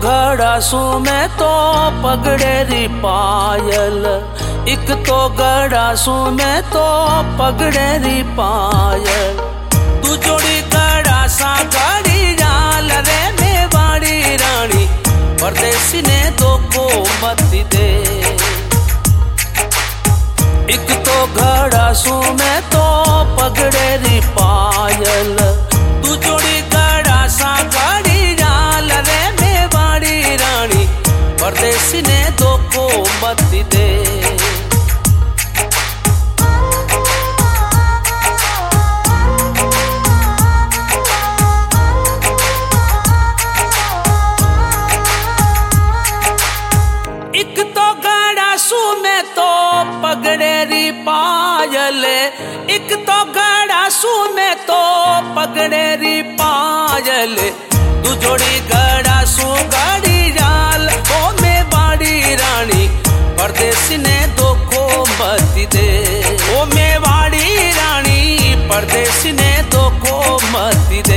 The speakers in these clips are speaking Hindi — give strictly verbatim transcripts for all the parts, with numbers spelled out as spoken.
घड़ा सू में तो पगड़े री पायल, एक तो घड़ा सू में तो पगड़े री पायल। तू जोड़ी घड़ा सा गाड़ी जाल रे मेवाड़ी रानी, परदेसी ने दो को मत दे। एक तो घड़ा सू में तो पगड़े री पायल, तू जोड़ी घड़ा सा गाड़ी जाल रे मेवाड़ी रानी, परदेसी ने दो को मत दे। एक तो घड़ा सू में तो पगड़े री पायल, एक तो घड़ा सू में तो पगड़े री पायल। तू जोड़ी घड़ा सू गाड़ी जाल ओ मेवाड़ी रानी, परदेसी ने दो को मत दे। ओ मेवाड़ी रानी, परदेसी ने दो को मत दे।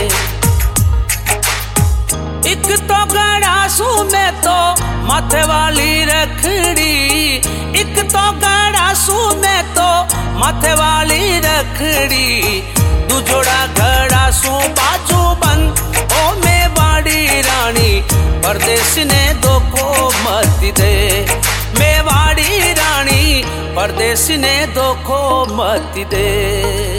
एक तो घड़ा सू में तो माथे वाली रखड़ी, एक तो घड़ा सू में तो माथे वाली रखड़ी। तू जोड़ा घड़ा सू बाजू बंद ओ मेवाड़ी रानी, परदेसी ने दो को मत दे। मेवाड़ी रानी, परदेसी ने दो को मत दे।